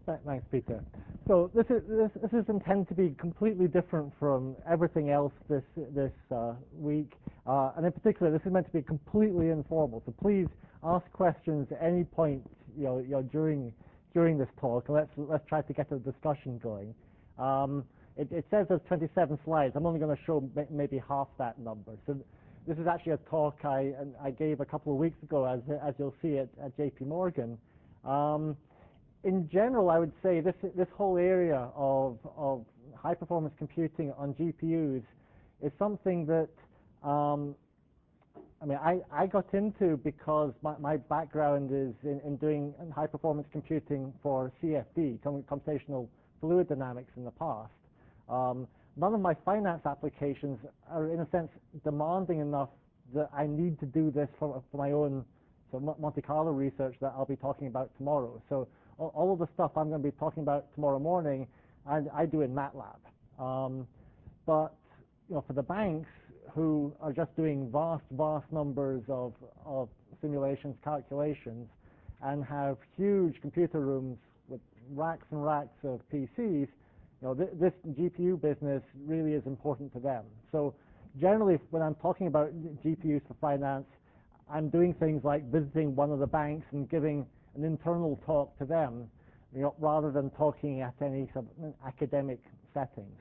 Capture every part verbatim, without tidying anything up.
Thanks, Peter. So this is this, this is intended to be completely different from everything else this this uh, week, uh, and in particular, this is meant to be completely informal. So please ask questions at any point, you know, you know during during this talk, and let's let's try to get a discussion going. Um, it, it says there's twenty-seven slides. I'm only going to show maybe half that number. So this is actually a talk I I gave a couple of weeks ago, as as you'll see at, at J P Morgan. Um, In general, I would say this this whole area of of high performance computing on G P Us is something that um, I mean I, I got into because my, my background is in, in doing high performance computing for C F D, computational fluid dynamics, in the past. Um, none of my finance applications are, in a sense, demanding enough that I need to do this for, for my own so Monte Carlo research that I'll be talking about tomorrow. So all of the stuff I'm going to be talking about tomorrow morning, I, I do in MATLAB. Um, but you know, for the banks who are just doing vast, vast numbers of, of simulations, calculations, and have huge computer rooms with racks and racks of P Cs, you know, th this G P U business really is important to them. So generally, when I'm talking about G P Us for finance, I'm doing things like visiting one of the banks and giving an internal talk to them, you know, rather than talking at any sort of academic settings.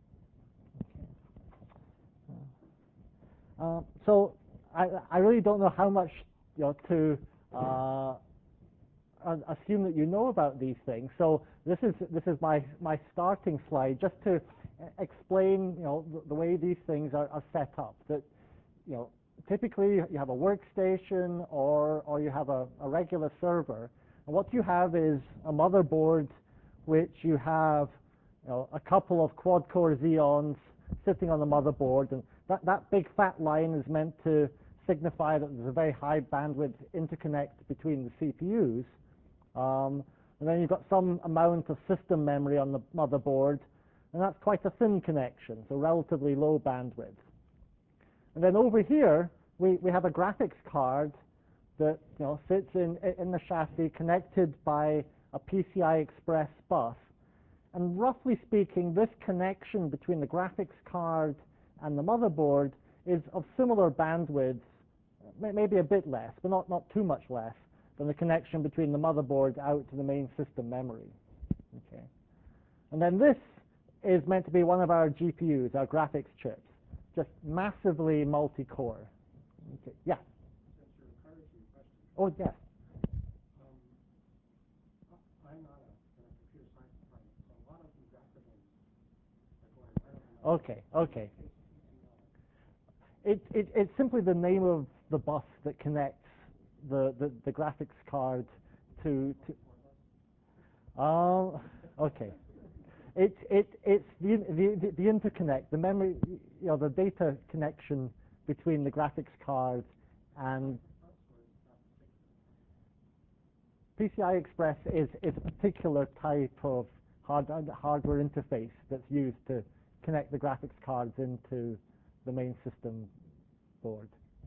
Okay. Uh, so I, I really don't know how much you know, to uh, assume that you know about these things. So this is this is my my starting slide, just to explain you know the, the way these things are, are set up. That you know. Typically, you have a workstation or, or you have a, a regular server. And what you have is a motherboard which you have you know, a couple of quad-core Xeons sitting on the motherboard. And that, that big fat line is meant to signify that there's a very high bandwidth interconnect between the C P Us. Um, and then you've got some amount of system memory on the motherboard. And that's quite a thin connection, so relatively low bandwidth. And then over here, we, we have a graphics card that you know, sits in, in the chassis, connected by a P C I Express bus. And roughly speaking, this connection between the graphics card and the motherboard is of similar bandwidth, maybe a bit less, but not, not too much less, than the connection between the motherboard out to the main system memory. Okay. And then this is meant to be one of our G P Us, our graphics chips. Just massively multi-core. Okay. Yeah. Oh, yes. Um, I'm not a, a computer science department, so a lot of these acronyms are going right over my Okay, okay. It, it, it's simply the name of the bus that connects the, the, the graphics card to... to um, okay. It, it, it's the, the, the interconnect, the memory, you know, the data connection between the graphics card and P C I Express is, is a particular type of hard, hardware interface that's used to connect the graphics cards into the main system board.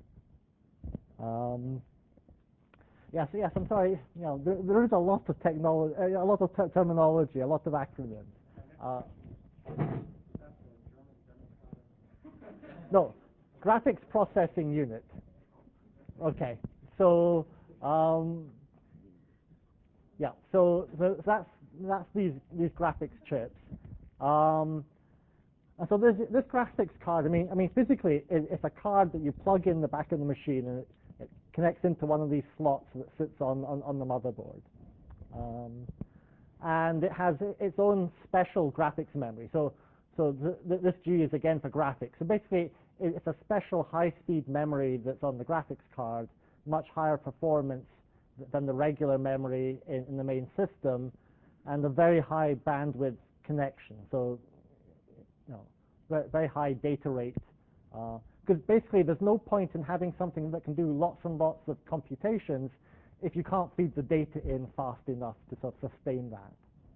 Um, yes, yes, I'm sorry. You know, there, there is a lot of technology, a lot of ter terminology, a lot of acronyms. Uh, no, graphics processing unit. Okay, so um, yeah, so, so that's that's these these graphics chips. Um, and so this this graphics card. I mean, I mean physically, it, it's a card that you plug in the back of the machine, and it, it connects into one of these slots that sits on on, on the motherboard. Um, and it has its own special graphics memory. So, so th th this G is again for graphics. So basically, it's a special high-speed memory that's on the graphics card, much higher performance than the regular memory in, in the main system, and a very high bandwidth connection. So, you know, very, very high data rate. Because uh, basically, there's no point in having something that can do lots and lots of computations if you can't feed the data in fast enough to sort of sustain that.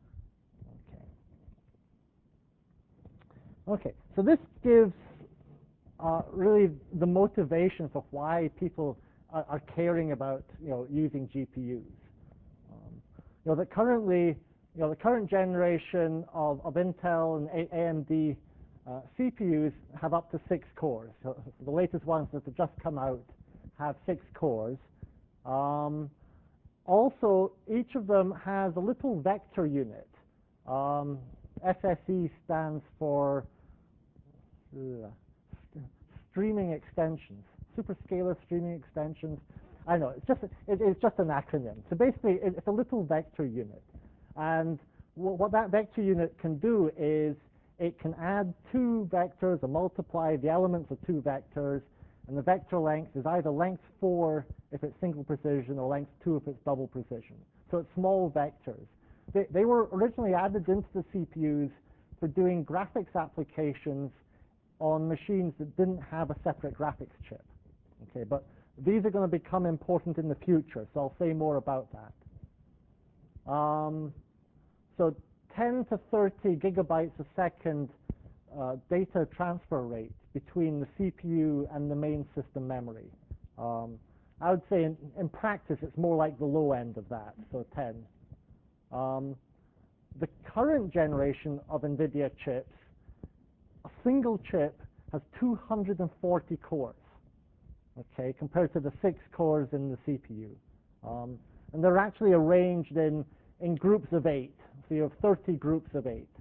Okay. Okay, so this gives uh, really the motivation for why people are, are caring about, you know, using G P Us. Um, you know, that currently you know, the current generation of, of Intel and A M D uh, C P Us have up to six cores. So the latest ones that have just come out have six cores. Um, also, each of them has a little vector unit. Um, S S E stands for uh, st streaming extensions, superscalar streaming extensions. I know, it's just, it, it's just an acronym. So basically, it, it's a little vector unit. And what that vector unit can do is it can add two vectors or multiply the elements of two vectors, and the vector length is either length four if it's single precision or length two if it's double precision. So it's small vectors. They, they were originally added into the C P Us for doing graphics applications on machines that didn't have a separate graphics chip. Okay, but these are going to become important in the future, so I'll say more about that. Um, so ten to thirty gigabytes a second uh, data transfer rate between the C P U and the main system memory. Um, I would say in, in practice it's more like the low end of that, so ten. Um, the current generation of NVIDIA chips, a single chip has two hundred forty cores, okay, compared to the six cores in the C P U. Um, and they're actually arranged in, in groups of eight. So you have thirty groups of eight.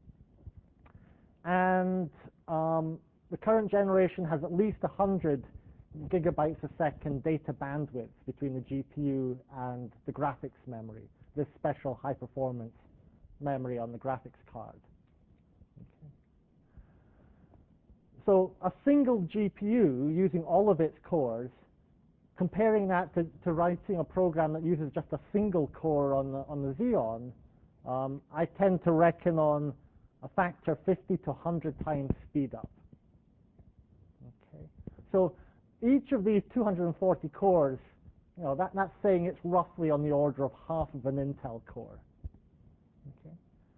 And um, the current generation has at least one hundred gigabytes a second data bandwidth between the G P U and the graphics memory, this special high performance memory on the graphics card. Okay. So a single G P U using all of its cores, comparing that to, to writing a program that uses just a single core on the, on the Xeon, um, I tend to reckon on a factor fifty to one hundred times speed up. Okay. So each of these two hundred forty cores, you know, that, that's saying it's roughly on the order of half of an Intel core. Okay.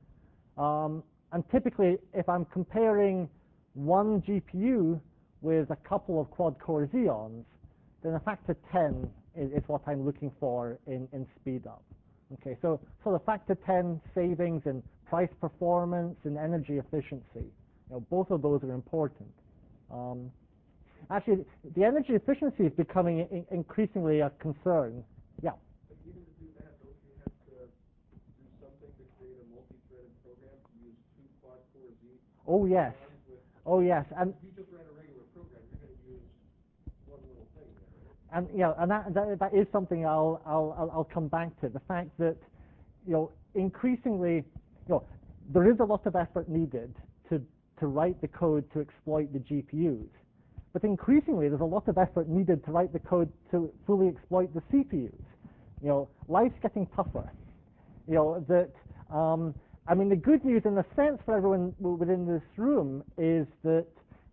Um, and typically, if I'm comparing one G P U with a couple of quad-core Xeons, then a factor ten is, is what I'm looking for in, in speed up. Okay, so, so the factor ten savings in price performance and energy efficiency, you know, both of those are important. Um, actually, the energy efficiency is becoming in, increasingly a concern. Yeah. But even to do that, don't you have to do something to create a multi-threaded program to use two quad-core Z? Oh yes. Oh yes. And if you just ran a regular program, you're going to use one little thing there, right? And yeah, and that, that that is something I'll I'll I'll come back to. The fact that, you know, increasingly, you know, there is a lot of effort needed to to write the code to exploit the G P Us, but increasingly there's a lot of effort needed to write the code to fully exploit the C P Us. You know, life's getting tougher. You know that. Um, I mean, the good news, in a sense, for everyone within this room is that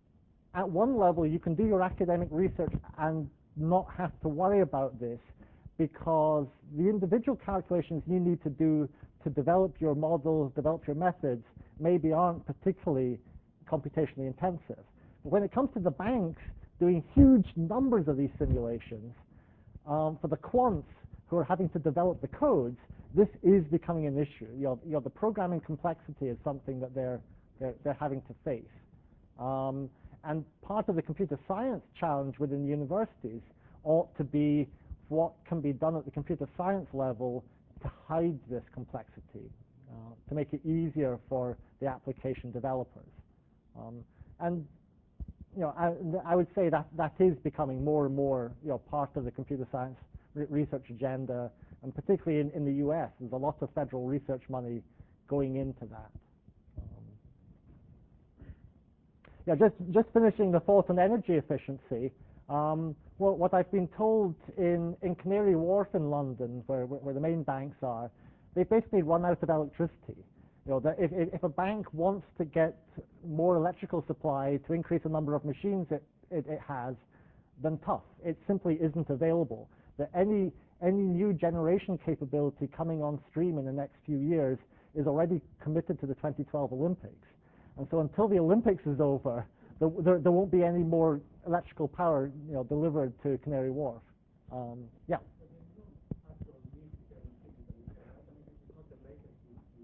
at one level you can do your academic research and not have to worry about this, because the individual calculations you need to do to develop your models, develop your methods, maybe aren't particularly computationally intensive. But when it comes to the banks doing huge numbers of these simulations, um, for the quants who are having to develop the codes, this is becoming an issue. You know, you know, the programming complexity is something that they're, they're, they're having to face. Um, and part of the computer science challenge within universities ought to be what can be done at the computer science level to hide this complexity, uh, to make it easier for the application developers. Um, and you know, I, I would say that that is becoming more and more, you know, part of the computer science re research agenda, and particularly in, in the U S, there's a lot of federal research money going into that. Um, yeah, just just finishing the thought on energy efficiency. Um, well, what I've been told in in Canary Wharf in London, where where the main banks are, they basically run out of electricity. You know, that if if a bank wants to get more electrical supply to increase the number of machines it it, it has, then tough. It simply isn't available. That any any new generation capability coming on stream in the next few years is already committed to the twenty twelve Olympics. And so until the Olympics is over, there, there, there won't be any more electrical power, you know, delivered to Canary Wharf. Um, yeah.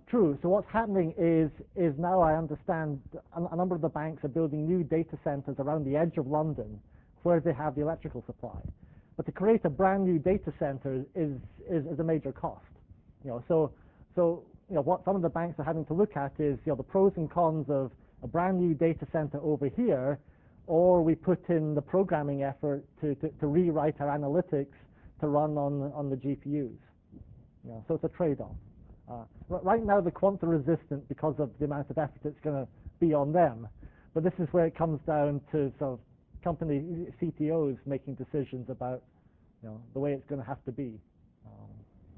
true. So what's happening is, is now I understand a, a number of the banks are building new data centers around the edge of London where they have the electrical supply. But to create a brand new data center is, is, is a major cost. You know, so, so you know, what some of the banks are having to look at is, you know, the pros and cons of a brand new data center over here, or we put in the programming effort to, to, to rewrite our analytics to run on, on the G P Us. You know, so it's a trade-off. Uh, right now, the quants are resistant because of the amount of effort it's going to be on them. But this is where it comes down to sort of company C T Os making decisions about, you know, the way it's going to have to be. Um,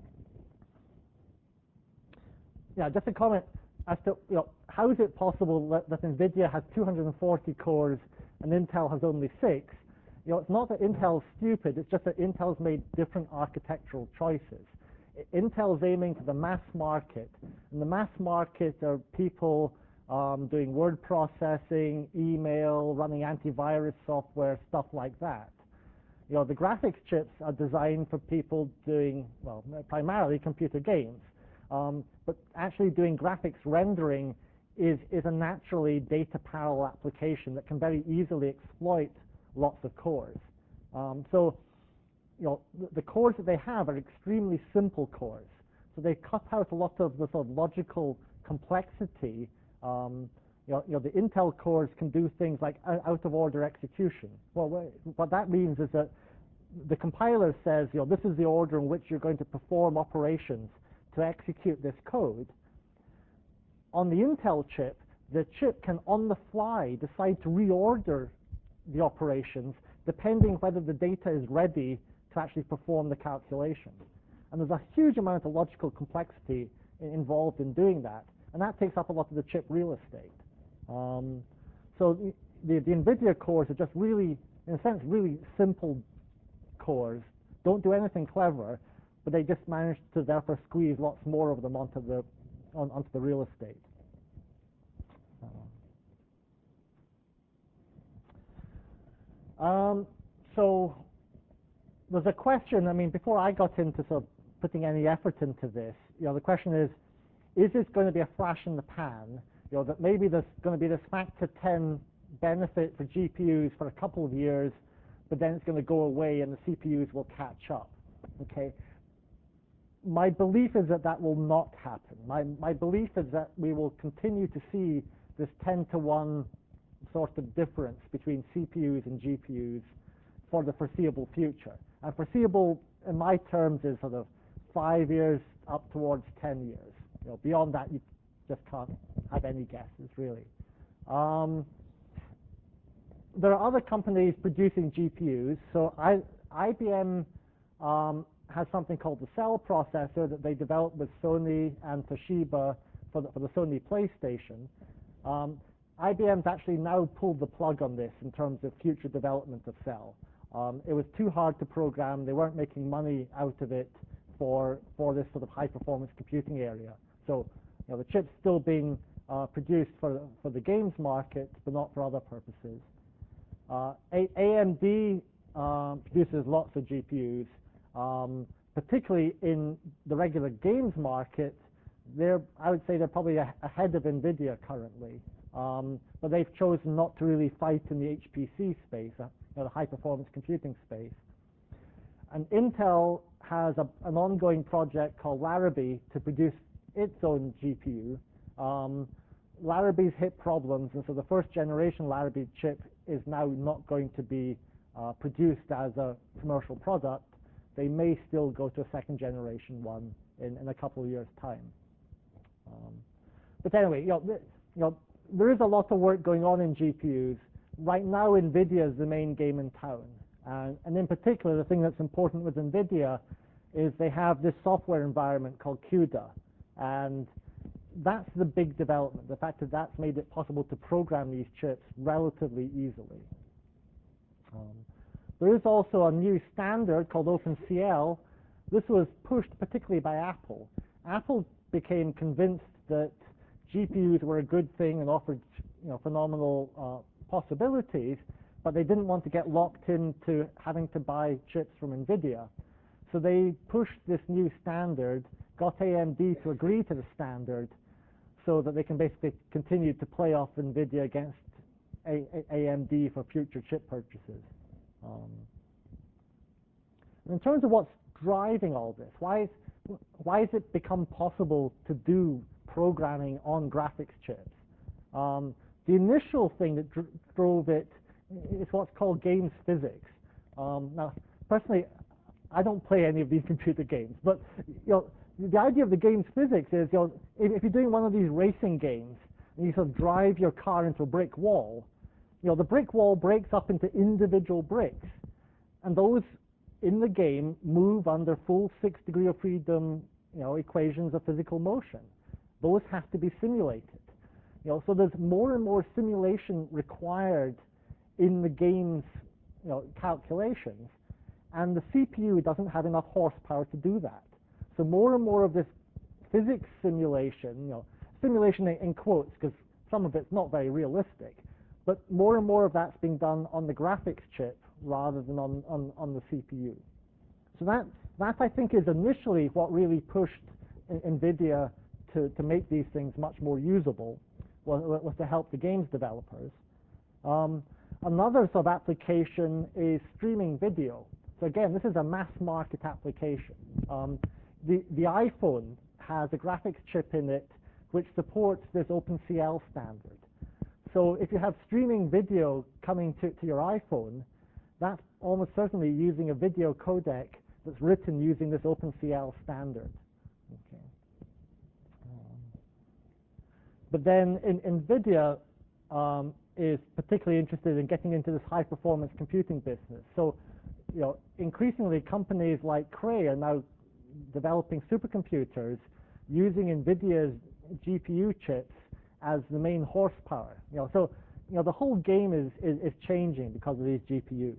yeah, just a comment as to, you know, how is it possible that, that NVIDIA has two hundred forty cores and Intel has only six? You know, it's not that Intel's stupid, it's just that Intel's made different architectural choices. Intel's aiming for the mass market, and the mass market are people um, doing word processing, email, running antivirus software, stuff like that. You know, the graphics chips are designed for people doing, well, primarily computer games, um, but actually doing graphics rendering is, is a naturally data parallel application that can very easily exploit lots of cores. Um, so, you know, the, the cores that they have are extremely simple cores. So they cut out a lot of the sort of logical complexity. Um, you know, you know, the Intel cores can do things like out-of-order execution. Well, what that means is that the compiler says, you know, this is the order in which you're going to perform operations to execute this code. On the Intel chip, the chip can on the fly decide to reorder the operations depending whether the data is ready to actually perform the calculation. And there's a huge amount of logical complexity involved in doing that, and that takes up a lot of the chip real estate. Um, so the, the NVIDIA cores are just really, in a sense, really simple cores, don't do anything clever, but they just manage to therefore squeeze lots more of them onto the, on, onto the real estate. Um, so there's a question, I mean, before I got into sort of putting any effort into this, you know, the question is, is this going to be a flash in the pan? You know, that maybe there's going to be this factor ten benefit for G P Us for a couple of years, but then it's going to go away and the C P Us will catch up, okay? My belief is that that will not happen. My, my belief is that we will continue to see this ten to one sort of difference between C P Us and G P Us for the foreseeable future. And foreseeable, in my terms, is sort of five years up towards ten years. You know, beyond that, you just can't have any guesses, really. Um, there are other companies producing G P Us. So I, I B M um, has something called the Cell processor that they developed with Sony and Toshiba for the, for the Sony PlayStation. Um, I B M's actually now pulled the plug on this in terms of future development of Cell. Um, it was too hard to program. They weren't making money out of it for, for this sort of high-performance computing area. So, you know, the chip's still being uh, produced for, for the games market, but not for other purposes. Uh, A M D um, produces lots of G P Us, um, particularly in the regular games market. They're, I would say they're probably a, ahead of NVIDIA currently, um, but they've chosen not to really fight in the H P C space, uh, you know, the high-performance computing space. And Intel has a, an ongoing project called Larrabee to produce its own G P U. Um, Larrabee's hit problems, and so the first generation Larrabee chip is now not going to be uh, produced as a commercial product. They may still go to a second generation one in, in a couple of years' time. Um, but anyway, you know, th you know, there is a lot of work going on in G P Us. Right now, NVIDIA is the main game in town. And, and in particular, the thing that's important with NVIDIA is they have this software environment called CUDA. And that's the big development, the fact that that's made it possible to program these chips relatively easily. Um, there is also a new standard called OpenCL. This was pushed particularly by Apple. Apple became convinced that G P Us were a good thing and offered, you know, phenomenal uh, possibilities, but they didn't want to get locked into having to buy chips from NVIDIA. So they pushed this new standard got A M D to agree to the standard so that they can basically continue to play off NVIDIA against A M D for future chip purchases. Um, in terms of what's driving all this, why is, why has it become possible to do programming on graphics chips? Um, the initial thing that dr drove it is what's called games physics. Um, now, personally, I don't play any of these computer games, but you know, the idea of the game's physics is, you know, if, if you're doing one of these racing games and you sort of drive your car into a brick wall, you know, the brick wall breaks up into individual bricks, and those in the game move under full six degree of freedom, you know, equations of physical motion. Those have to be simulated. You know, so there's more and more simulation required in the game's, you know, calculations, and the C P U doesn't have enough horsepower to do that. So more and more of this physics simulation, you know, simulation in, in quotes, because some of it's not very realistic, but more and more of that's being done on the graphics chip rather than on, on, on the C P U. So that, that, I think, is initially what really pushed NVIDIA to, to make these things much more usable, was, was to help the games developers. Um, another sort of application is streaming video. So again, this is a mass market application. Um, the, the iPhone has a graphics chip in it which supports this OpenCL standard. So if you have streaming video coming to, to your iPhone, that's almost certainly using a video codec that's written using this OpenCL standard. Okay. Um, but then in, NVIDIA um, is particularly interested in getting into this high-performance computing business. So, you know, increasingly companies like Cray are now developing supercomputers using NVIDIA's G P U chips as the main horsepower. You know, so you know the whole game is, is, is changing because of these G P Us.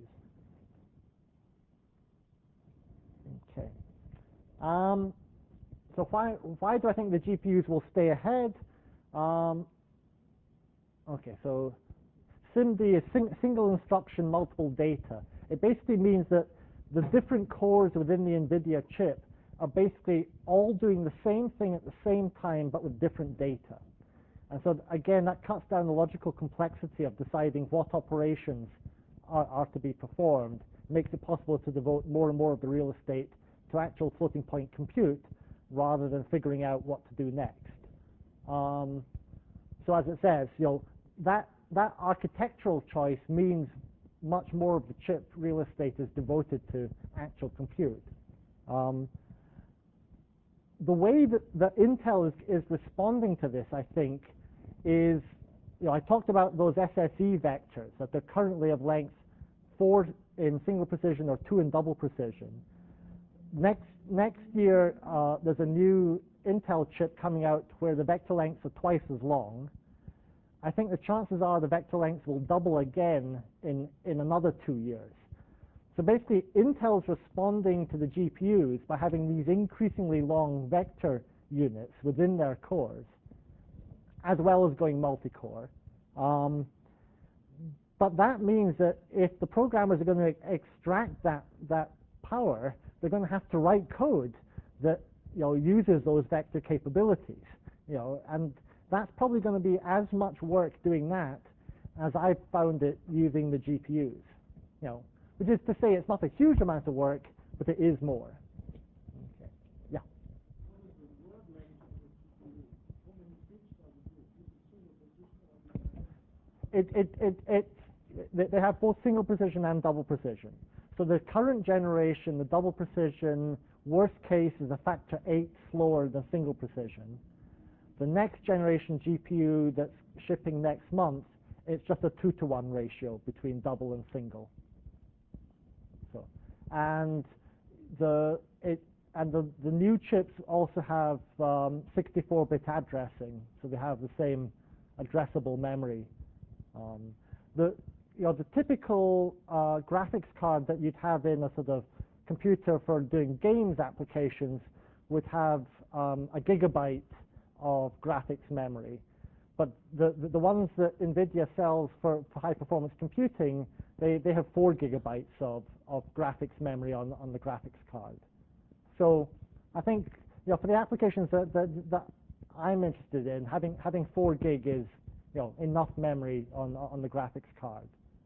Okay. Um, so why why do I think the G P Us will stay ahead? Um, okay, so SIMD is sing, single instruction, multiple data. It basically means that the different cores within the NVIDIA chip are basically all doing the same thing at the same time, but with different data. And so, again, that cuts down the logical complexity of deciding what operations are, are to be performed, makes it possible to devote more and more of the real estate to actual floating point compute rather than figuring out what to do next. Um, so as it says, you know, that, that architectural choice means much more of the chip real estate is devoted to actual compute. Um, the way that, that Intel is, is responding to this, I think, is, you know, I talked about those S S E vectors, that they're currently of length four in single precision or two in double precision. Next, next year, uh, there's a new Intel chip coming out where the vector lengths are twice as long. I think the chances are the vector lengths will double again in, in another two years. So basically, Intel's responding to the G P Us by having these increasingly long vector units within their cores, as well as going multi-core. Um, but that means that if the programmers are going to extract that, that power, they're going to have to write code that, you know, uses those vector capabilities. You know, and that's probably going to be as much work doing that as I've found it using the G P Us. You know, which is to say it's not a huge amount of work, but it is more. Okay. Yeah. It, it, it, it, they have both single precision and double precision. So the current generation, the double precision, worst case is a factor eight slower than single precision. The next generation G P U that's shipping next month, it's just a two to one ratio between double and single. So, and the it and the the new chips also have um, sixty-four bit addressing, so they have the same addressable memory. Um, the you know the typical uh, graphics card that you'd have in a sort of computer for doing games applications would have um, a gigabyte of graphics memory, but the, the the ones that NVIDIA sells for, for high performance computing, they they have four gigabytes of of graphics memory on on the graphics card. So I think you know, for the applications that, that, that I'm interested in, having having four gig is, you know, enough memory on on the graphics card.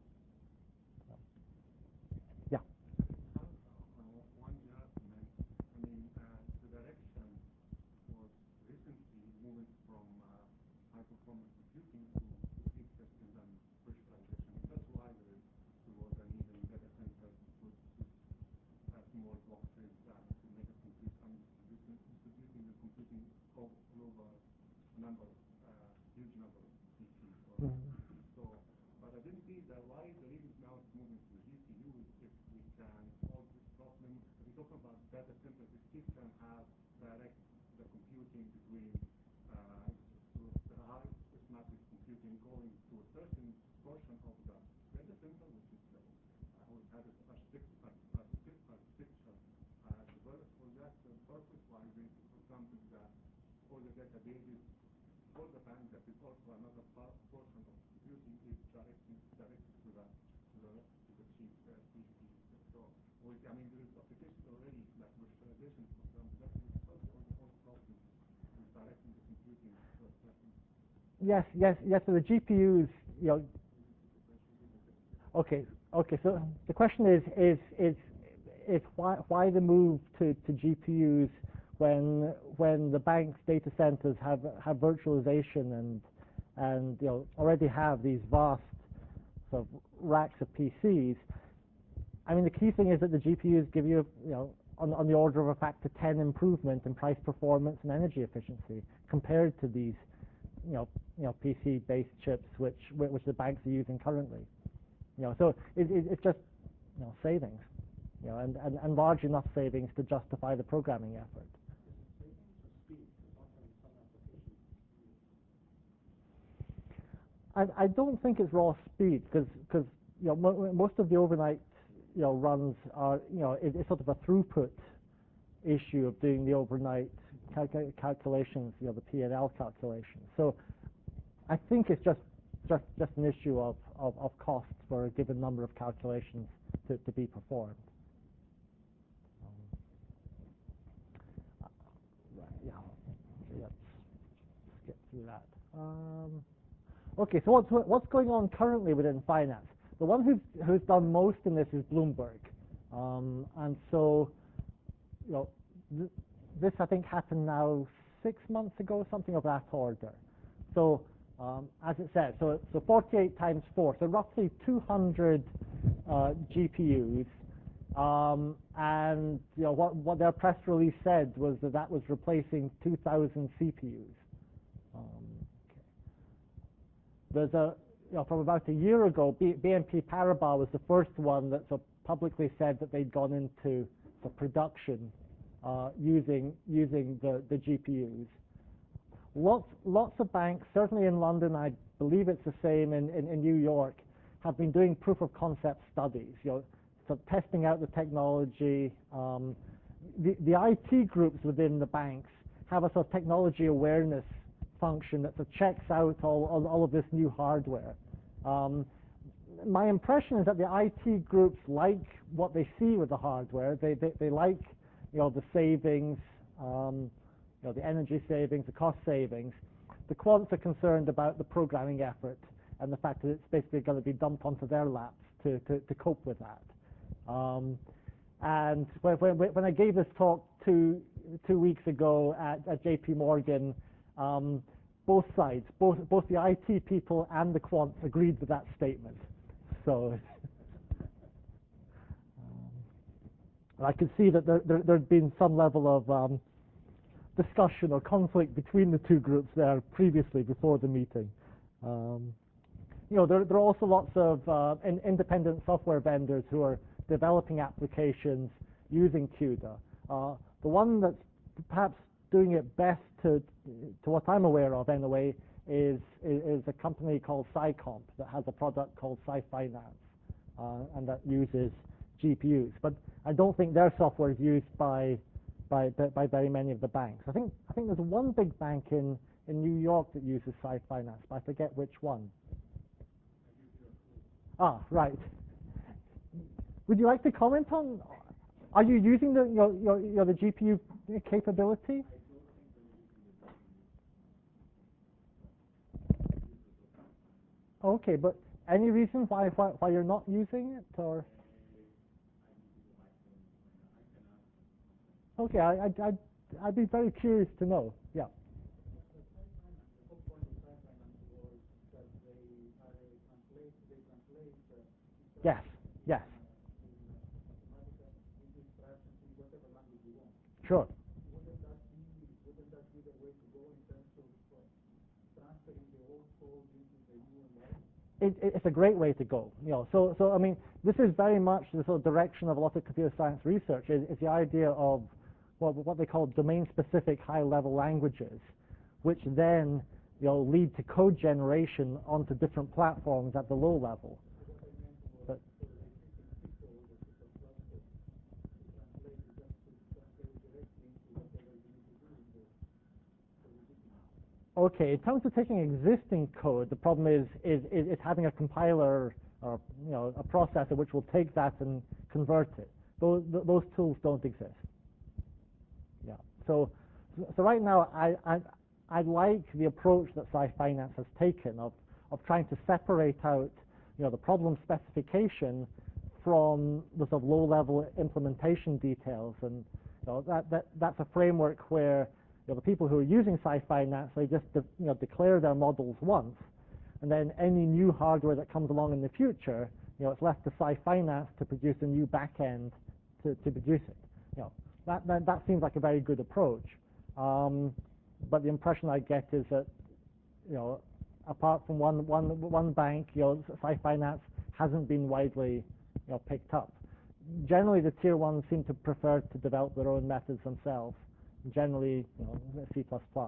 Yeah. One argument, I mean, uh, the direction was recently moving from uh, high-performance computing to speed testing and virtualization. That's why there, there was a need in data center to put uh, small boxes uh, to make a compute and distributing, distributing the computing all over a number, uh, huge number of P Cs. Or Mm-hmm. So, but I didn't see that why the reason now it's moving to the G P U if we can solve this problem. If we talk about data centers, it still can have direct the computing between uh, the high massive computing going to a certain portion of the data center, which is the uh, which has a architecture uh, developed for that uh, purpose. Why they do something that all the databases, all the bank that is also another part, portion of computing is directed directed to the to the to the chief uh, P C. So, we, I mean, there is applications already like virtualization, for example, that will solve all the whole problem with directing the computing to a certain. Yes, yes, yes. So the G P Us, you know. Okay, okay. So the question is is is is why why the move to, to G P Us when when the bank's data centers have have virtualization and and you know already have these vast sort of racks of P Cs. I mean, the key thing is that the G P Us give you you know on on the order of a factor ten improvement in price performance and energy efficiency compared to these you know you know P C-based chips which which the banks are using currently. You know, so it, it, it's just you know savings, you know, and, and, and large enough savings to justify the programming effort. I, I don't think it's raw speed because because you know mo most of the overnight you know runs are you know it, it's sort of a throughput issue of doing the overnight calc calculations, you know, the P and L calculations. So I think it's just just just an issue of, of, of costs for a given number of calculations to, to be performed. Um, right, yeah, okay, let's skip through that. Um, okay, so what's what's going on currently within finance? The one who's who's done most in this is Bloomberg, um, and so you know th this I think happened now six months ago, something of that order. So um, as it says, so so forty-eight times four, so roughly two hundred uh, G P Us, um, and you know what what their press release said was that that was replacing two thousand C P Us. Um, okay. There's a you know from about a year ago, B N P Paribas was the first one that so publicly said that they'd gone into the production uh, using using the the G P Us. Lots, lots of banks, certainly in London, I believe it's the same in, in, in New York, have been doing proof of concept studies, you know, so testing out the technology. Um, the, the I T groups within the banks have a sort of technology awareness function that sort of checks out all, all, all of this new hardware. Um, my impression is that the I T groups like what they see with the hardware. They, they, they like, you know, the savings, um, You know, the energy savings, the cost savings. The quants are concerned about the programming effort and the fact that it's basically going to be dumped onto their laps to, to, to cope with that. Um, and when, when, when I gave this talk two, two weeks ago at, at J P Morgan, um, both sides, both, both the I T people and the quants agreed with that statement. So um, I could see that there, there, there'd been some level of um, discussion or conflict between the two groups there previously before the meeting. Um, you know, there, there are also lots of uh, in, independent software vendors who are developing applications using CUDA. Uh, the one that's perhaps doing it best to, to what I'm aware of anyway, is, is a company called SciComp that has a product called SciFinance, uh, and that uses G P Us. But I don't think their software is used by By, by very many of the banks. I think I think there's one big bank in, in New York that uses SciFinance, but I forget which one. Ah, right. Would you like to comment on Are you using the your, your, your the G P U capability? Okay, but any reason why why, why you're not using it, or? Okay, I I I'd, I'd be very curious to know. Yeah. Yes. Yes. Sure. Wouldn't that be wouldn't that be the way to go in terms of uh, transferring the old code into the new environment? It, it's a great way to go. You know, so so I mean, this is very much the sort of direction of a lot of computer science research. Is, is the idea of what what they call domain-specific high-level languages, which then you know lead to code generation onto different platforms at the low level. But, okay, in terms of taking existing code, the problem is is, is, is having a compiler or you know a processor which will take that and convert it. Those those tools don't exist. Yeah. So so right now I I I like the approach that SciFinance has taken of of trying to separate out you know the problem specification from the sort of low-level implementation details, and you know that that that's a framework where you know, the people who are using SciFinance, they just de you know, declare their models once, and then any new hardware that comes along in the future, you know, it's left to SciFinance to produce a new backend to, to produce it. You know, that, that that seems like a very good approach. Um, but the impression I get is that, you know, apart from one one one bank, you know, SciFinance hasn't been widely, you know, picked up. Generally, the tier ones seem to prefer to develop their own methods themselves. Generally, you know, C plus plus.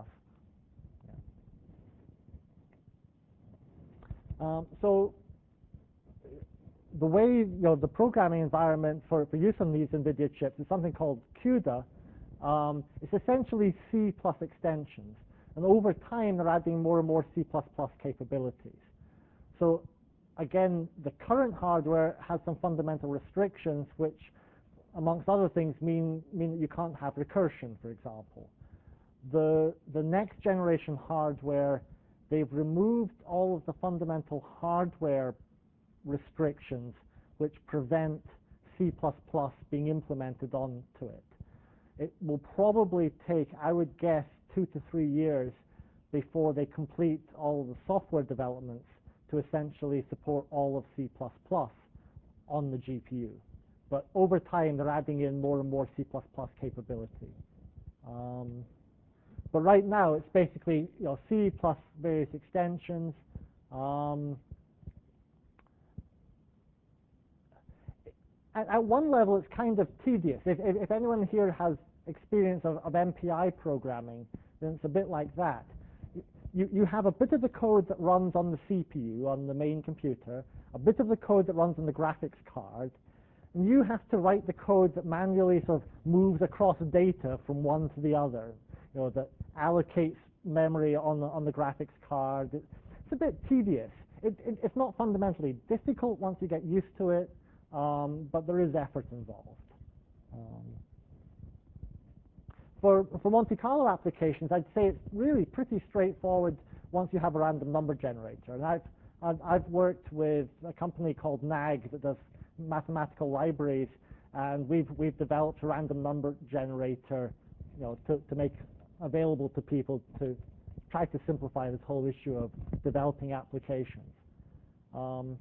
Yeah. Um, so the way you know the programming environment for, for use on these NVIDIA chips is something called CUDA. Um, it's essentially C plus extensions, and over time they're adding more and more C plus plus capabilities. So again, the current hardware has some fundamental restrictions which, amongst other things, mean mean that you can't have recursion, for example. The the next generation hardware, they've removed all of the fundamental hardware restrictions which prevent C plus plus being implemented onto it. It will probably take, I would guess, two to three years before they complete all of the software developments to essentially support all of C plus plus on the G P U. But over time, they're adding in more and more C plus plus capability. Um, but right now, it's basically you know C plus various extensions. Um, at, at one level, it's kind of tedious. If, if, if anyone here has experience of, of M P I programming, then it's a bit like that. You, you have a bit of the code that runs on the C P U, on the main computer, a bit of the code that runs on the graphics card, and you have to write the code that manually sort of moves across data from one to the other, you know, that allocates memory on the, on the graphics card. It, it's a bit tedious. It, it, it's not fundamentally difficult once you get used to it, um, but there is effort involved. Um, for, for Monte Carlo applications, I'd say it's really pretty straightforward once you have a random number generator. And I've, I've, I've worked with a company called N A G that does mathematical libraries, and we've we've developed a random number generator, you know, to, to make available to people to try to simplify this whole issue of developing applications. Um,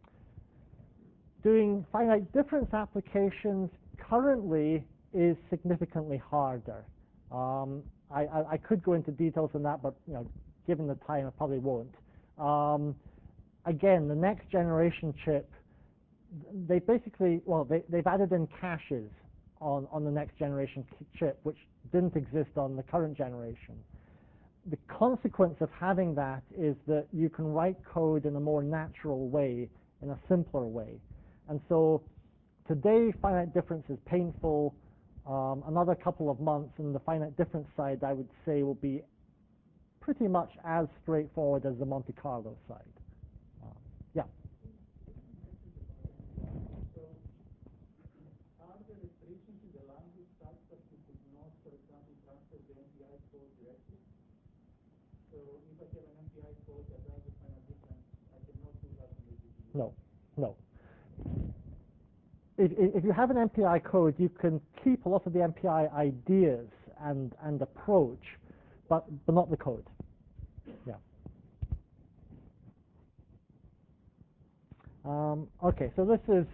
doing finite difference applications currently is significantly harder. Um, I, I, I could go into details on that, but you know, given the time, I probably won't. Um, again, the next generation chip, they basically, well, they, they've added in caches on, on the next generation chip, which didn't exist on the current generation. The consequence of having that is that you can write code in a more natural way, in a simpler way. And so today, finite difference is painful. Um, another couple of months, and the finite difference side, I would say, will be pretty much as straightforward as the Monte Carlo side. Um, yeah. So, are the restrictions So if I have an M P I code that does define a difference, I cannot do that on the G P U. No, no. If, if you have an M P I code, you can keep a lot of the M P I ideas and, and approach, but, but not the code. Yeah. Um, okay, so this is,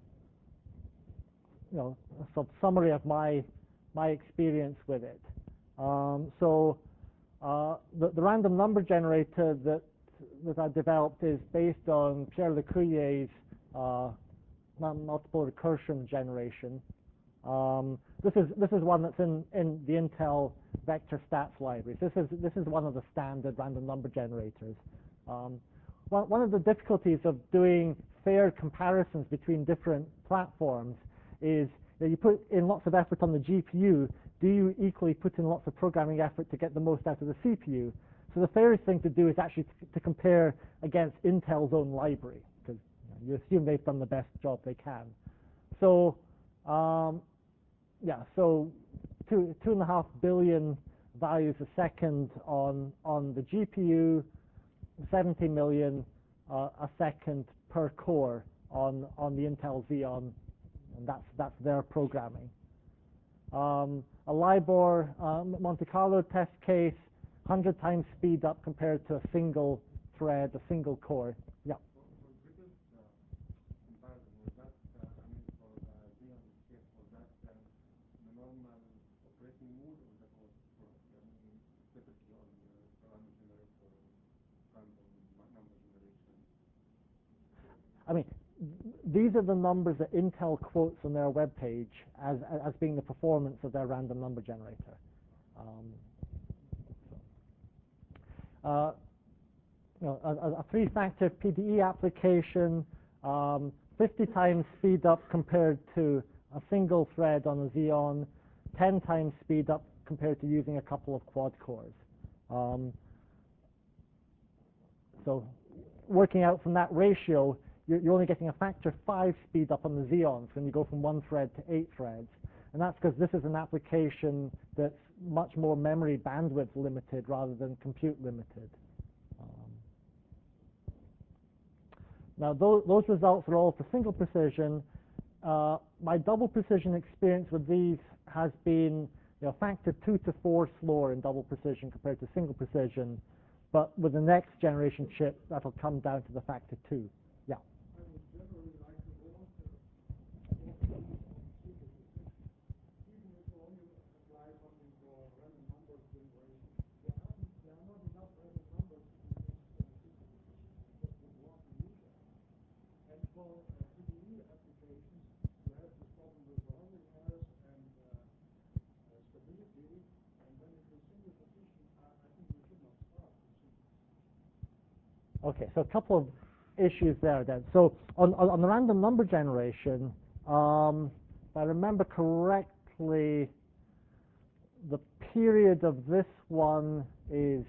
you know, a sort of summary of my my experience with it. Um, so uh, the, the random number generator that that I developed is based on Pierre Lecoulier's uh, multiple recursion generation. Um, this is this is one that's in in the Intel vector stats libraries. This is this is one of the standard random number generators. Um, one one of the difficulties of doing fair comparisons between different platforms is that you put in lots of effort on the G P U. Do you equally put in lots of programming effort to get the most out of the C P U? So the fairest thing to do is actually to, to compare against Intel's own library, because you, know, you assume they've done the best job they can. So um, yeah, so two two and a half billion values a second on on the G P U, seventy million uh, a second per core on on the Intel Xeon, and that's that's their programming. Um, a LIBOR um, Monte Carlo test case, one hundred times speed up compared to a single thread, a single core. Yeah. For, for British uh, comparison, was that, uh, I mean, for the Xeon case, was that uh, the normal operating mode, or that was for, I mean, specifically on the random generator, random number generation? I mean, these are the numbers that Intel quotes on their web page as as being the performance of their random number generator. Um, so. uh, you know, a, a three-factor P D E application, um, fifty times speed up compared to a single thread on a Xeon, ten times speed up compared to using a couple of quad cores. Um, so working out from that ratio, you're only getting a factor five speed up on the Xeons when you go from one thread to eight threads. And that's because this is an application that's much more memory bandwidth limited rather than compute limited. Um, now, those, those results are all for single precision. Uh, my double precision experience with these has been, you know, factor two to four slower in double precision compared to single precision. But with the next generation chip, that'll come down to the factor two. Yeah. I would generally like to also also use on single precision. Even if you only apply something for random number generation, there are, there are not enough random numbers to use uh, single precision. That would want to use that. And for uh, P D E applications, you have this problem with rounding errors and uh, uh, stability. And when it is single precision, I, I think we should not start with single precision. Okay, so a couple of issues there then. So on, on, on the random number generation, um, if I remember correctly, the period of this one is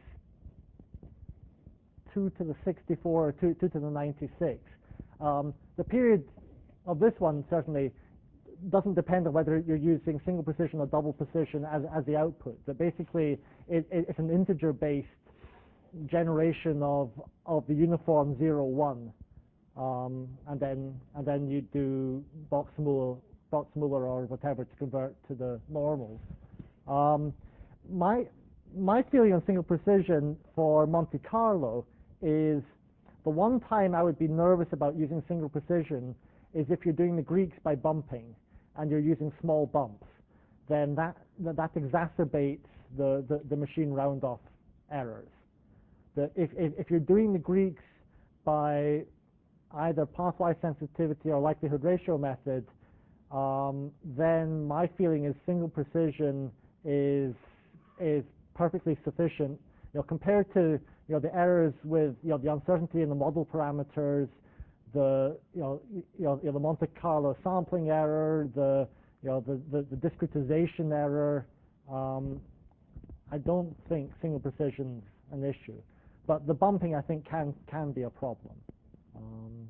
two to the sixty-four or two, two to the ninety-six. Um, the period of this one certainly doesn't depend on whether you're using single precision or double precision as, as the output. But basically, it, it, it's an integer-based generation of of the uniform zero one, um, and then and then you do Box-Muller, Box-Muller or whatever to convert to the normals. Um, my my feeling on single precision for Monte Carlo is the one time I would be nervous about using single precision is if you're doing the Greeks by bumping and you're using small bumps. Then that that, that exacerbates the, the, the machine round-off errors. That if, if, if you're doing the Greeks by either pathwise sensitivity or likelihood ratio method, um, then my feeling is single precision is is perfectly sufficient. You know, compared to you know the errors with you know the uncertainty in the model parameters, the you know you know, you know the Monte Carlo sampling error, the you know the the, the discretization error. Um, I don't think single precision is an issue. But the bumping, I think, can can be a problem. Um,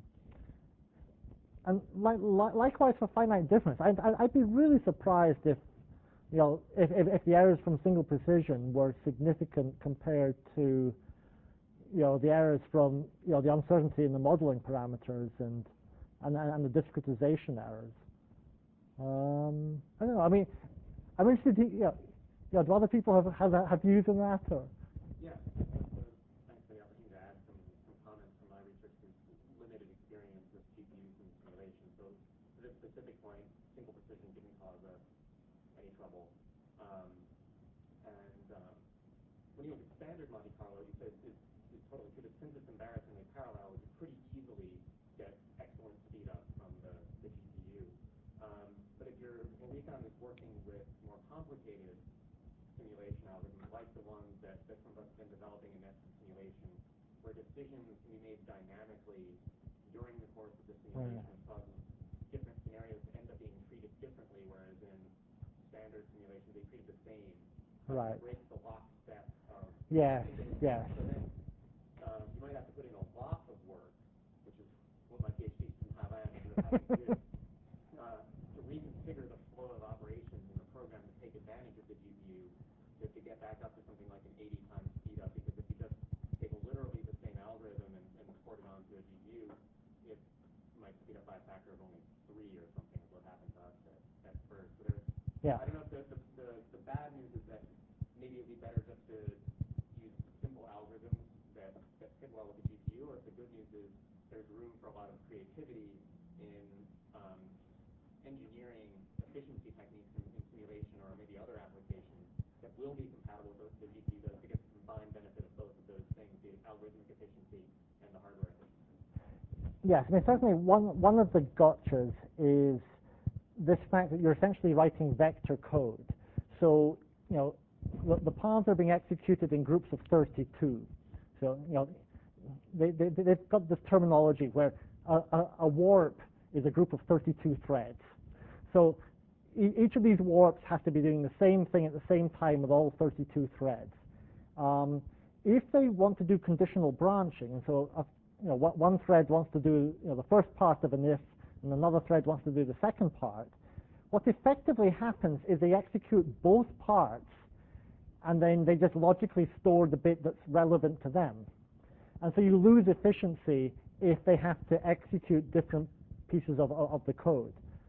and li li likewise for finite difference, I'd, I'd be really surprised if, you know, if, if, if the errors from single precision were significant compared to, you know, the errors from, you know, the uncertainty in the modeling parameters and and, and the discretization errors. Um, I don't know. I mean, I'm interested. To, you know, you know, do other people have have have views on that or? Yeah. Thanks for the opportunity to add some, some comments from my research with limited experience with G P Us and simulation. So to this specific point, single precision didn't cause us any trouble. Um, and um, when you look at standard Monte Carlo, you said it's, it's totally true. Since it's embarrassingly parallel, you could pretty easily get excellent speed up from the, the G P U. Um, but if you're, what we found is working with more complicated simulation algorithms, like the ones that, that some of us have been developing in nested simulation, where decisions can be made dynamically during the course of the simulation, Right. and causes different scenarios to end up being treated differently, whereas in standard simulation they treat the same. Right. It breaks the lockstep of Yes. Yes. So then um, you might have to put in a lot of work, which is what my PhD student Havan ended up having to do, uh, to reconfigure the flow of operations in the program to take advantage of the G P U to, to get back up to something like an eighty times speed up. Because if you just take literally the same algorithm and, and port it onto a G P U, it might speed up by a factor of only three or something is what happened to us at, at first. So there's, Yeah. I don't know if the, the, the, the bad news is that maybe it'd be better just to use simple algorithms that, that fit well with the G P U, or if the good news is there's room for a lot of creativity in um, engineering efficiency techniques in, in simulation or maybe other applications that will be compatible with the G P U does to get the combined benefit of both of those things, the algorithmic efficiency and the hardware efficiency. Yes, I mean certainly one one of the gotchas is this fact that you're essentially writing vector code. So you know the, the paths are being executed in groups of thirty-two. So you know they, they they've got this terminology where a, a, a warp is a group of thirty-two threads. So e each of these warps has to be doing the same thing at the same time with all thirty-two threads. Um, if they want to do conditional branching, and so a, you know one thread wants to do you know the first part of an if, and another thread wants to do the second part, what effectively happens is they execute both parts, and then they just logically store the bit that's relevant to them. And so you lose efficiency if they have to execute different pieces of, of, of the code.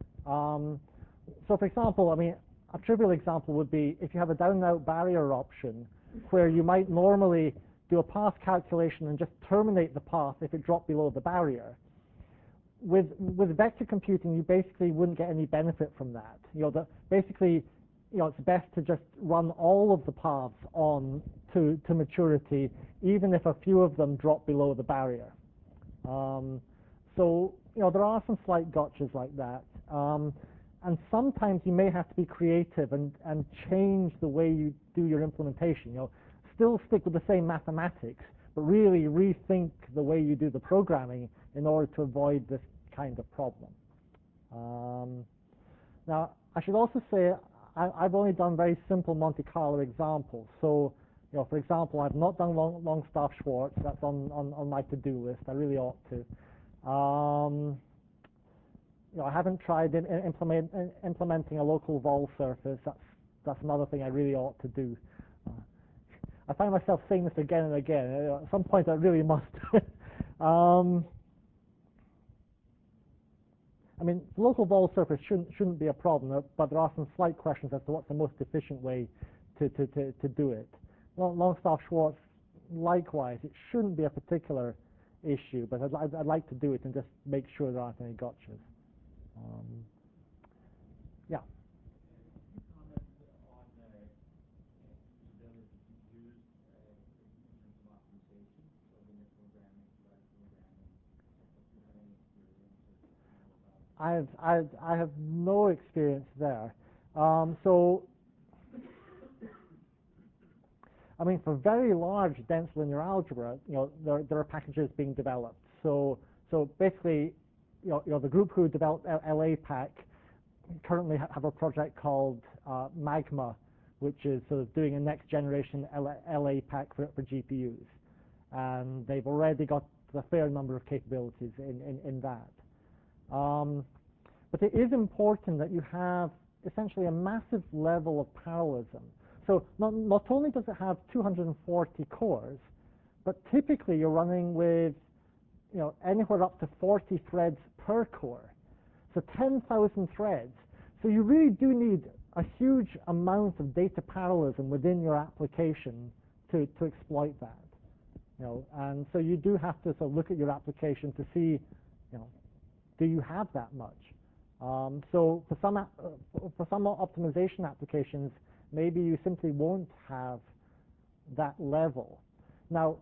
Um, so for example, I mean, a trivial example would be if you have a down-and-out barrier option where you might normally do a path calculation and just terminate the path if it dropped below the barrier. With, with vector computing, you basically wouldn't get any benefit from that. You know, the, basically, you know, it's best to just run all of the paths on to, to maturity, even if a few of them drop below the barrier. Um, so, you know, there are some slight gotchas like that. Um, and sometimes you may have to be creative and, and change the way you do your implementation. You know, still stick with the same mathematics, but really rethink the way you do the programming in order to avoid this kind of problem. Um, now, I should also say I, I've only done very simple Monte Carlo examples. So, you know, for example, I've not done long, Longstaff-Schwarz. That's on, on, on my to-do list. I really ought to. Um, you know, I haven't tried in, in implement, in implementing a local vol surface. That's that's another thing I really ought to do. Uh, I find myself saying this again and again. Uh, at some point, I really must. um, I mean, the local vol surface shouldn't shouldn't be a problem, but there are some slight questions as to what's the most efficient way to to to, to do it. Longstaff-Schwarz, likewise, it shouldn't be a particular issue, but I'd, I'd, I'd like to do it and just make sure there aren't any gotchas. Um, yeah. Can you comment on uh, usability of G P Us uh, in terms of optimization, so linear programming, logic programming? Do you have any experience or know about? I've, I've, I have no experience there. Um, so, I mean, for very large dense linear algebra, you know, there, there are packages being developed. So, so basically, you know, you know the group who developed L A Pack currently have a project called uh, Magma, which is sort of doing a next generation L A Pack for, for G P Us. And they've already got a fair number of capabilities in, in, in that. Um, but it is important that you have essentially a massive level of parallelism. So not, not only does it have two hundred forty cores, but typically you're running with, you know, anywhere up to forty threads per core. So ten thousand threads. So you really do need a huge amount of data parallelism within your application to, to exploit that. You know, and so you do have to sort of look at your application to see, you know, do you have that much? Um, so for some, uh, for some optimization applications, maybe you simply won't have that level. Now,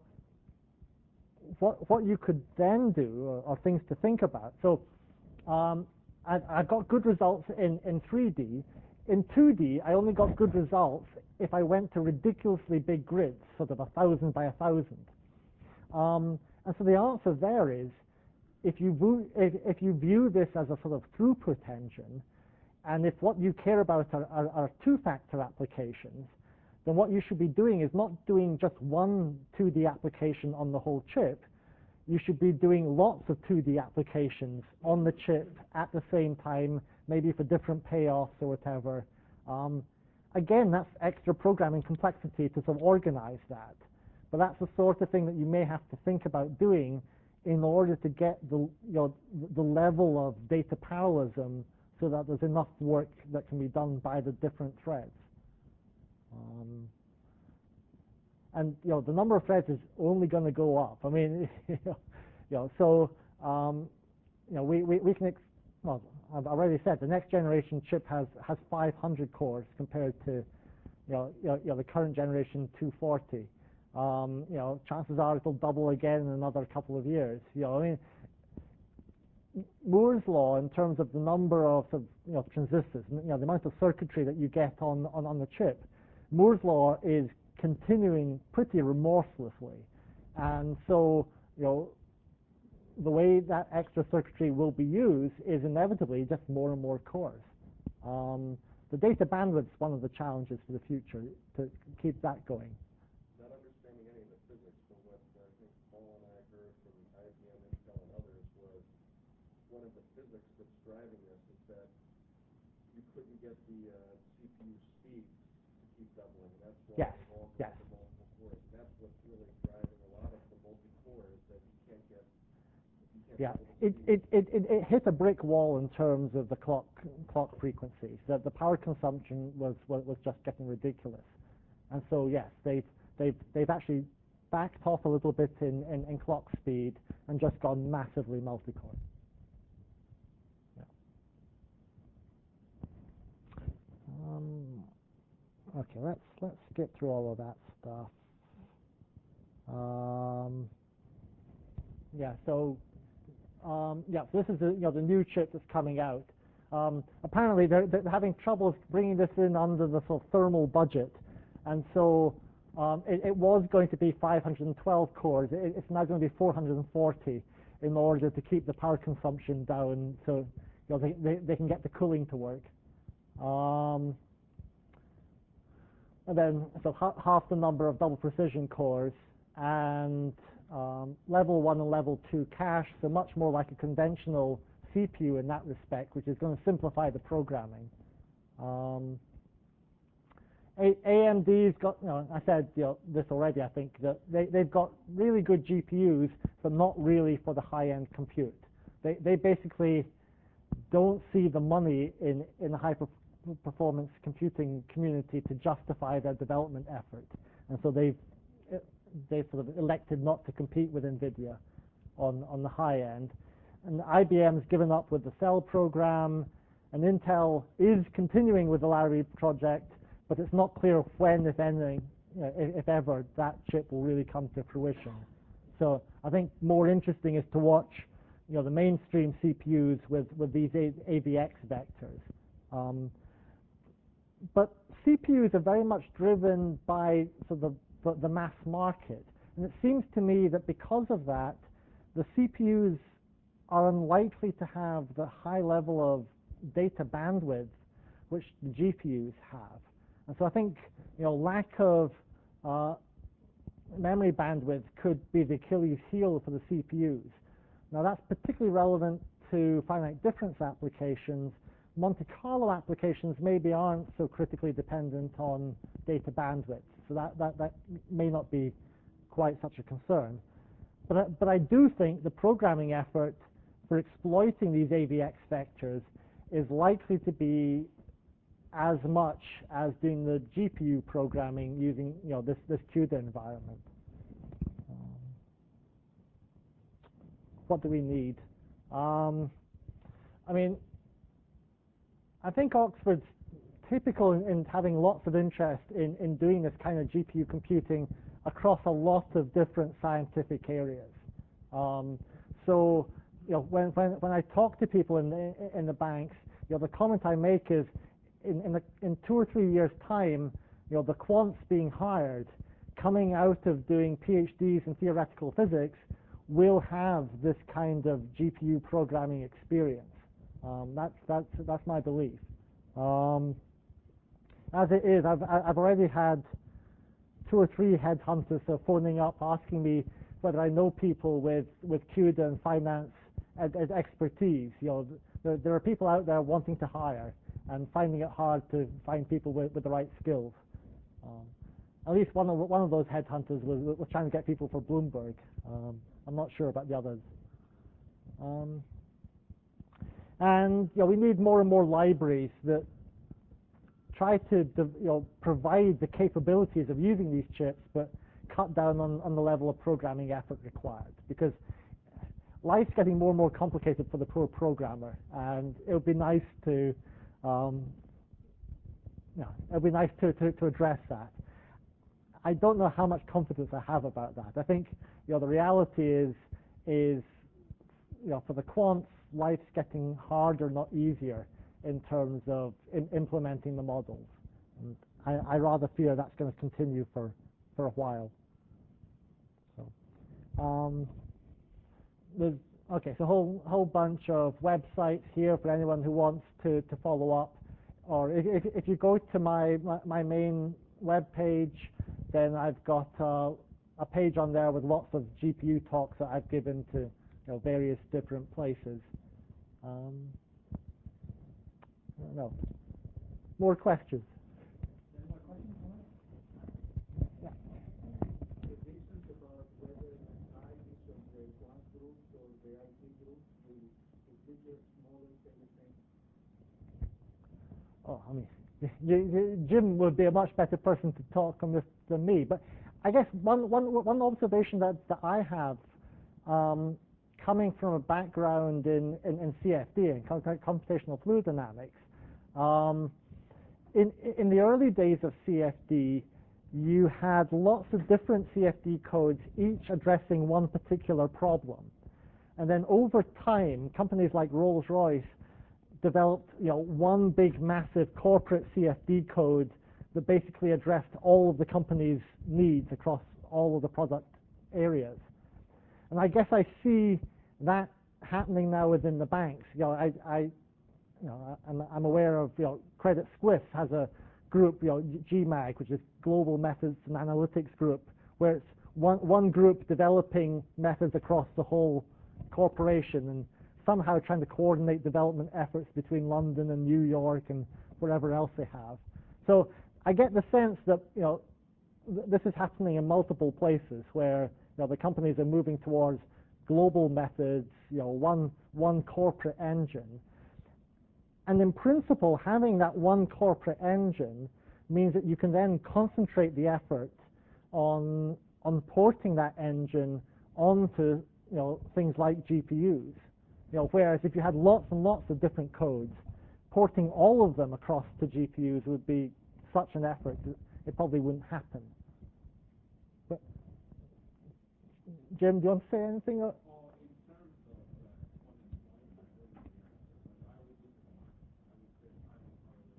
what, what you could then do are, are things to think about. So um, I, I got good results in, in three D. In two D, I only got good results if I went to ridiculously big grids, sort of a thousand by a thousand. Um, and so the answer there is, if you, view, if, if you view this as a sort of throughput engine, and if what you care about are, are, are two-factor applications, then what you should be doing is not doing just one two D application on the whole chip. You should be doing lots of two D applications on the chip at the same time, maybe for different payoffs or whatever. Um, again, that's extra programming complexity to sort of organize that. But that's the sort of thing that you may have to think about doing in order to get the, you know, the level of data parallelism so that there's enough work that can be done by the different threads. Um, and you know, the number of threads is only going to go up. I mean, you know, so um, you know, we, we, we can, ex well, I've already said the next generation chip has has five hundred cores compared to, you know, you know, you know the current generation two forty. Um, you know, chances are it'll double again in another couple of years. You know, I mean, Moore's law in terms of the number of, of you know, transistors, you know, the amount of circuitry that you get on, on, on the chip, Moore's law is continuing pretty remorselessly. And so, you know, the way that extra circuitry will be used is inevitably just more and more cores. Um, the data bandwidth is one of the challenges for the future, to keep that going. Not understanding any of the physics, but what I think Paul and I heard from I B M, Intel, and others was one of the physics that's driving this is that you couldn't get the uh, C P U speed to keep doubling. That's why Yes, they've all yes. gone to multiple cores. And that's what's really driving a lot of the multi-cores that you can't get. You can't Yeah, double the it, speed. it, it, it hit a brick wall in terms of the clock clock frequencies. That the power consumption was, was was just getting ridiculous, and so yes, they've they've they've actually backed off a little bit in, in, in clock speed and just gone massively multi-core. Yeah. Um, okay, let's let's get through all of that stuff. Um, yeah, so. Um, yeah, so this is the, you know, the new chip that's coming out. Um, apparently, they're, they're having trouble bringing this in under the sort of thermal budget, and so um, it, it was going to be five hundred twelve cores. It, it's now going to be four hundred forty in order to keep the power consumption down, so you know, they, they, they can get the cooling to work. Um, and then so ha half the number of double precision cores, and Um, level one and level two cache, so much more like a conventional C P U in that respect, which is going to simplify the programming. Um, A AMD's got, you know, I said you know, this already, I think, that they, they've got really good G P Us, but not really for the high-end compute. They, they basically don't see the money in, in the high-performance computing community to justify their development effort. And so they've they sort of elected not to compete with NVIDIA on, on the high end. And I B M's given up with the cell program, and Intel is continuing with the Larry project, but it's not clear when, if anything, you know, if, if ever, that chip will really come to fruition. So I think more interesting is to watch, you know, the mainstream C P Us with, with these A V X vectors. Um, but C P Us are very much driven by sort of the, the mass market. And it seems to me that because of that, the C P Us are unlikely to have the high level of data bandwidth which the G P Us have. And so I think, you know, lack of uh, memory bandwidth could be the Achilles heel for the C P Us. Now that's particularly relevant to finite difference applications Monte Carlo applications maybe aren't so critically dependent on data bandwidth, so that, that, that may not be quite such a concern. But, I, but I do think the programming effort for exploiting these A V X vectors is likely to be as much as doing the G P U programming using, you know, this, this CUDA environment. Um, what do we need? Um, I mean, I think Oxford's typical in, in having lots of interest in, in doing this kind of G P U computing across a lot of different scientific areas. Um, so, you know, when, when, when I talk to people in the, in the banks, you know, the comment I make is, in, in, the, in two or three years' time, you know, the quants being hired, coming out of doing PhDs in theoretical physics, will have this kind of G P U programming experience. Um, that's, that's, that's my belief. Um, as it is, I've, I've already had two or three headhunters so phoning up asking me whether I know people with, with CUDA and finance ed, ed expertise. You know, there, there are people out there wanting to hire and finding it hard to find people with, with the right skills. Um, at least one of, one of those headhunters was, was trying to get people for Bloomberg. Um, I'm not sure about the others. Um, and you know, we need more and more libraries that try to you know, provide the capabilities of using these chips, but cut down on, on the level of programming effort required. Because life's getting more and more complicated for the poor programmer, and it would be nice to, um, you know, it would be nice to, to, to address that. I don't know how much confidence I have about that. I think, you know, the reality is, is, you know, for the quants, life's getting harder, not easier, in terms of in implementing the models. And I, I rather fear that's going to continue for, for a while. So, um, there's, okay, so a whole, whole bunch of websites here for anyone who wants to, to follow up. Or if, if, if you go to my, my, my main web page, then I've got uh, a page on there with lots of G P U talks that I've given to, you know, various different places. Um, I don't know. More questions? Any more questions? Yeah. The reasons about whether the size of the quant group or the I T group, will the bigger, smaller, say the same? Oh, I mean, you, you, Jim would be a much better person to talk on this than me. But I guess one, one, one observation that, that I have, um, coming from a background in, in, in C F D, in computational fluid dynamics, um, in, in the early days of C F D, you had lots of different C F D codes, each addressing one particular problem. And then over time, companies like Rolls-Royce developed, you know, one big, massive corporate C F D code that basically addressed all of the company's needs across all of the product areas. And I guess I see that happening now within the banks. You know, I, I you know, I'm, I'm aware of, you know, Credit Suisse has a group, you know, G MAG, which is Global Methods and Analytics Group, where it's one, one group developing methods across the whole corporation and somehow trying to coordinate development efforts between London and New York and wherever else they have. So I get the sense that, you know, th this is happening in multiple places where, you know, the companies are moving towards global methods, you know, one, one corporate engine. And in principle, having that one corporate engine means that you can then concentrate the effort on, on porting that engine onto, you know, things like G P Us. You know, whereas if you had lots and lots of different codes, porting all of them across to G P Us would be such an effort that it probably wouldn't happen. But, Jim, do you want to say anything? Or? Well, in terms of uh, unemployment, I don't know the answer, but I would look at the market. I would say highly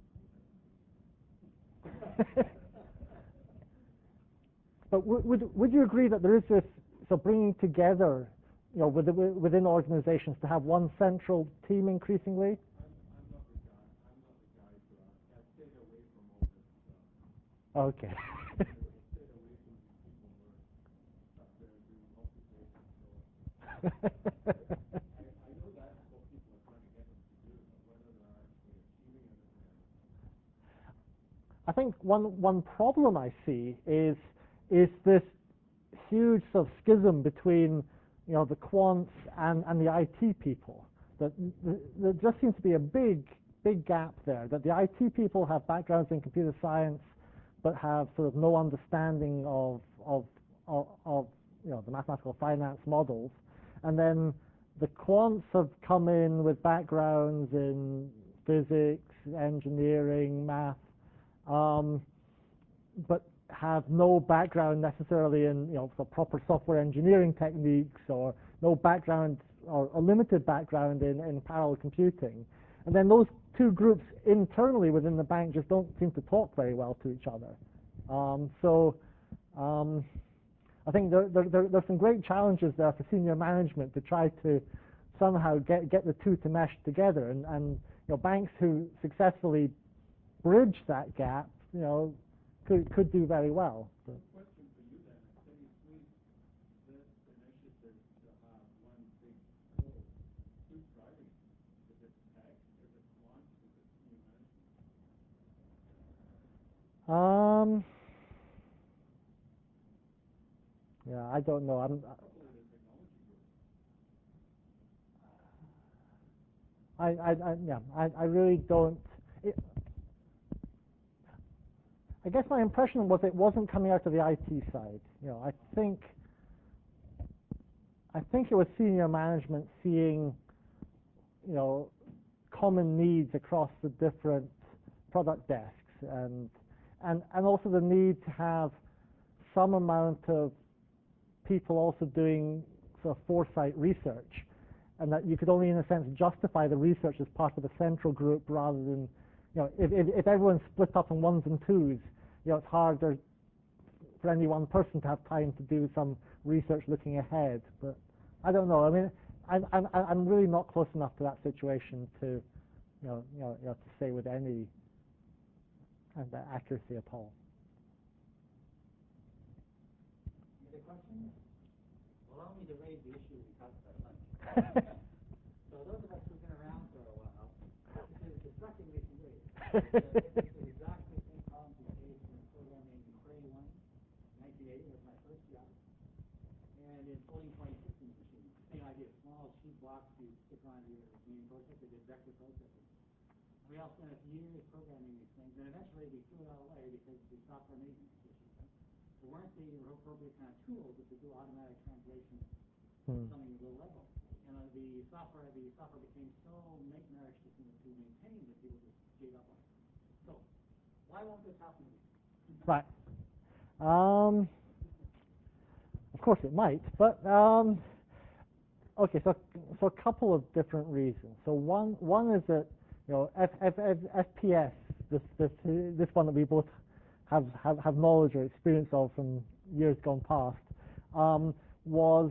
correlated with But would, would would you agree that there is this, so bringing together, you know, within, within organizations to have one central team increasingly? I'm, I'm not the guy. I'm not the guy to ask. I stayed away from all this stuff. Okay. I stayed away from these people who are up there doing computation. So I, I know that's what people are trying to get them to do, but whether they're actually think one one problem I see is is this huge sort of schism between, you know, the quants and, and the I T people. That there just seems to be a big big gap there. That the I T people have backgrounds in computer science, but have sort of no understanding of of of, of you know the mathematical finance models, and then the quants have come in with backgrounds in physics, engineering, math, um, but have no background necessarily in, you know, the proper software engineering techniques, or no background or a limited background in, in parallel computing. And then those two groups internally within the bank just don't seem to talk very well to each other. Um, so um, I think there, there, there, there's some great challenges there for senior management to try to somehow get, get the two to mesh together. And, and you know, banks who successfully bridge that gap, you know, could could do very well. But Question for you then. Can you please this initiative to have one big goal? Who's driving it? Is it tech? Is it quant? Is it senior management? um, yeah, I don't know. I'm. I, I, I yeah, I, I really don't. It, I guess my impression was it wasn't coming out of the I T side. You know, I think I think it was senior management seeing, you know, common needs across the different product desks, and and and also the need to have some amount of people also doing sort of foresight research, and that you could only in a sense justify the research as part of a central group rather than, you know, if, if, if everyone's split up in ones and twos, you know, it's harder for any one person to have time to do some research looking ahead. But I don't know. I mean, I'm, I'm, I'm really not close enough to that situation to, you know, you know, you know to say with any kind of accuracy at all. Any other questions? Allow me to raise the issue we talked about lunch. So those of us who've been around for a while, this is distractingly familiar. It's the exactly same problems we faced in programming Cray one. nineteen eighty was my first job. And in floating point systems machines, same idea, small sheet blocks you stick on your main processor, they did vector processing. We all spent years programming these things, and eventually we threw it all away because the software maintenance issues. There weren't the appropriate kind of tools that could do automatic translation Hmm. to something low level. And uh, the software, the software became so nightmarish to, to maintain that people just gave up on it. So, why won't this happen to me? Right. Um, of course it might, but um, okay. So, so a couple of different reasons. So one, one is that, you know, F, F, F, F P S, this, this, this one that we both have, have, have knowledge or experience of from years gone past, um, was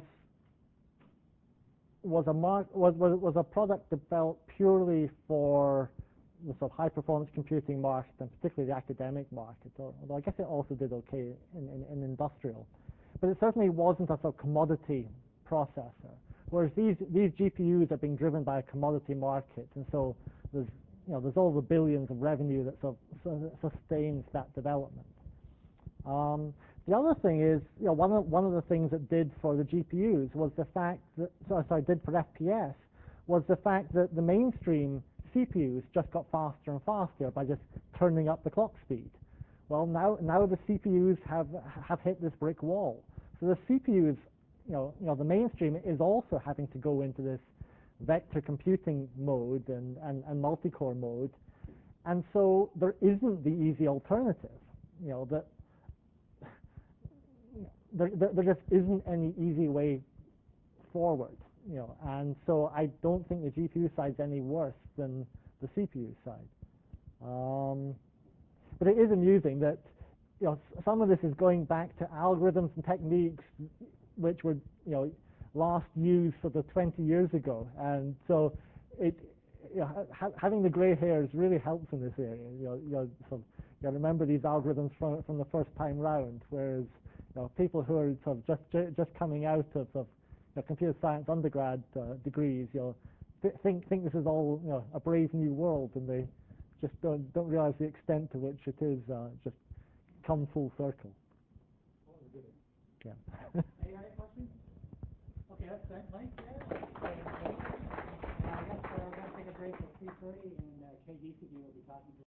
was a mark was, was was a product developed purely for the sort of high performance computing market, and particularly the academic market. Although I guess it also did okay in, in, in industrial, but it certainly wasn't a sort of commodity processor. Whereas these these G P Us are being driven by a commodity market, and so there's you know there's all the billions of revenue that sort of sustains that development. Um, the other thing is, you know, one of one of the things it did for the G P Us was the fact that sorry, sorry did for F P S was the fact that the mainstream C P Us just got faster and faster by just turning up the clock speed. Well, now now the C P Us have have hit this brick wall. So the C P Us, you know, you know, the mainstream is also having to go into this vector computing mode and, and, and multi-core mode, and so there isn't the easy alternative. You know that there, there there just isn't any easy way forward. You know, and so I don't think the G P U side's any worse than the C P U side. Um, but it is amusing that, you know, some of this is going back to algorithms and techniques which were, you know, last used sort of twenty years ago, and so it, you know, ha having the gray hairs really helps in this area. You know, you know, so you know, remember these algorithms from from the first time round, whereas, you know, people who are sort of just just coming out of, of you know, computer science undergrad uh, degrees, you know, th think think this is all, you know, a brave new world, and they just don't don't realize the extent to which it is uh, just come full circle. Oh, we did it. Yeah. Any other questions? Okay, that's that, Mike. Yeah. Uh, I guess uh, we're going to take a break at three thirty, and uh, Kay Geesaby will be talking to